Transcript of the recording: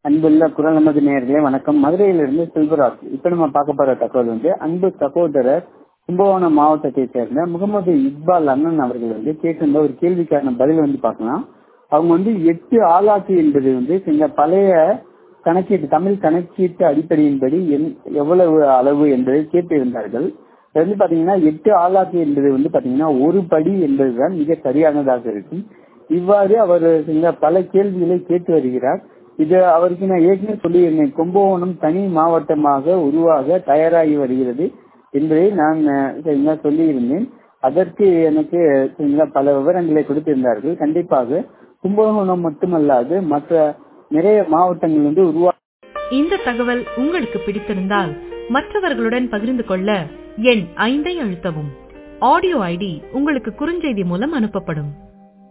அன்புள்ள குரல் நமது நேயர்களே வணக்கம். மதுரையிலிருந்து செல்வராஜ். இப்ப நம்ம பார்க்க போற தகவல் அன்பு சகோதரர் கும்பகோணம் மாவட்டத்தை சேர்ந்த முகமது இக்பால் அண்ணன் அவர்கள் கேட்டிருந்த ஒரு கேள்விக்கான பதில் பார்க்கலாம். அவங்க 8 ஆளாக்கு என்பது சில பழைய கணக்கீட்டு தமிழ் கணக்கீட்டு அடிப்படையின்படி எவ்வளவு அளவு என்பதை கேட்டிருந்தார்கள். பாத்தீங்கன்னா 8 ஆளாக்கு என்பது பாத்தீங்கன்னா ஒரு படி என்பதுதான் மிக சரியானதாக இருக்கும். இவ்வாறு அவர் பல கேள்விகளை கேட்டு வருகிறார். இது அவருக்கு நான் ஏற்கனவே சொல்லியிருந்தேன். கும்பகோணம் தனி மாவட்டமாக உருவாக தயாராகி வருகிறது என்பதை நான் சொல்லியிருந்தேன். அதற்கு எனக்கு பல விவரங்களை கொடுத்திருந்தார்கள். கண்டிப்பாக கும்பகோணம் மட்டுமல்லாது மற்ற நிறைய மாவட்டங்கள் உருவாக. இந்த தகவல் உங்களுக்கு பிடித்திருந்தால் மற்றவர்களுடன் பகிர்ந்து கொள்ள எண் 5 அழுத்தவும். ஆடியோ ஐடி உங்களுக்கு குறுஞ்செய்தி மூலம் அனுப்பப்படும்.